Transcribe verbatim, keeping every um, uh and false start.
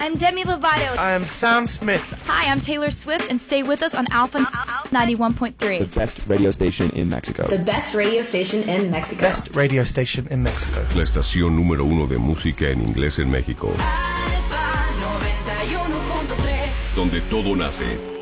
I'm Demi Lovato. I am Sam Smith. Hi, I'm Taylor Swift, and stay with us on Alpha ninety-one point three. The best radio station in Mexico. The best radio station in Mexico. Best radio station in Mexico. La estación número uno de música en inglés en México. Alfa noventa y uno punto tres. Donde todo nace